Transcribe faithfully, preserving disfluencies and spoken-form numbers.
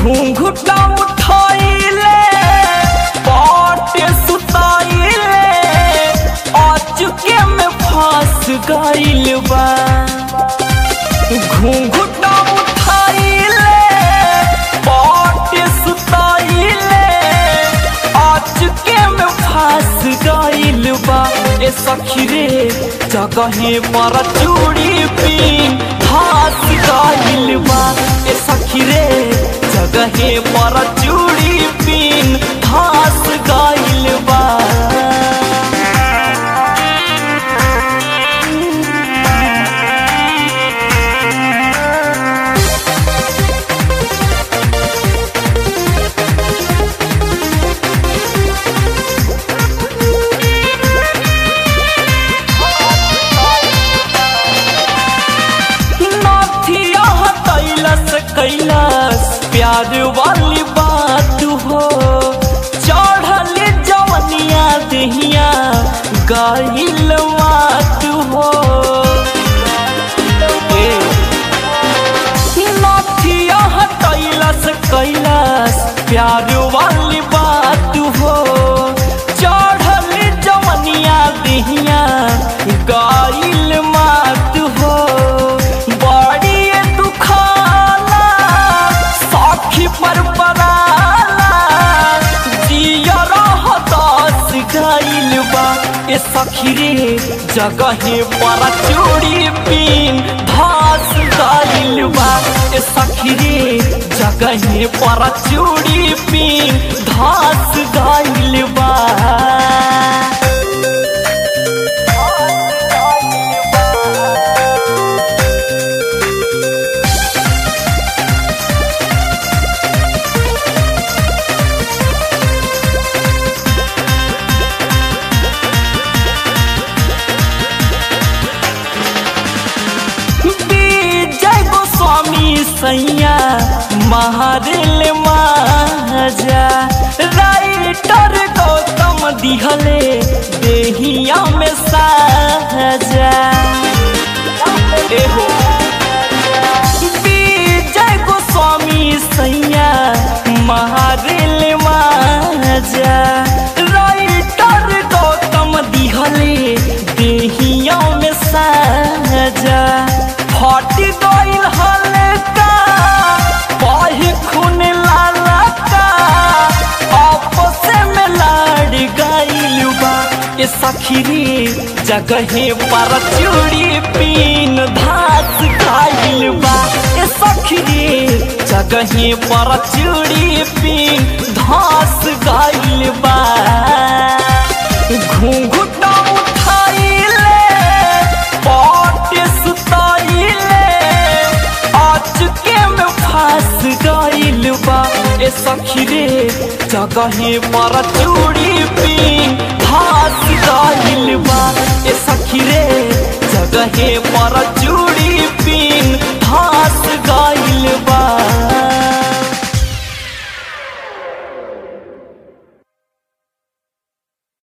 घूंघटा उठाइले पाटे सुताइले अचके में फंस गइल बा। घूंघटा उठाइले पाटे सुताइले अचके में फंस गइल बा। ए सखी रे जगहे पर चूड़ी पिन फंस गइल बा। ए सखी रे जगहे पर चूड़ी पिन फंस गइल बा। कैलाश प्यार वाली बात हो चढ़ल जवनिया दहिया गइल बात हो। नथिया कैलाश कैलाश प्यार वाली बात हो चढ़ल जवनिया दहिया गइल मात हो। पर पराला जिया रहतास गइल बा। ए सखी रे जगहे पर चूड़ी पिन धस गइल बा। ए सखी रे जगहे पर चूड़ी पिन धस गइल बा। सैया महारेल माजा राइटर गौतम दिहले देहिया में साजा। एहो विजय गोस्वामी सैया महारेल माजा राइटर गौतम दिहले देहिया में साजा। फट गइल हल्का बाही खून लाला का आपस में लड़ गइल बा। ए सखी रे जगहे पर चूड़ी पिन धस गइल बा। ए सखी रे जगहे पर चूड़ी पिन धस गइल बा। घूंघटा उठाइले पाटे सुताइले अचके में फंस गइल बा। ए सखी रे जगहे पर चूड़ी पिन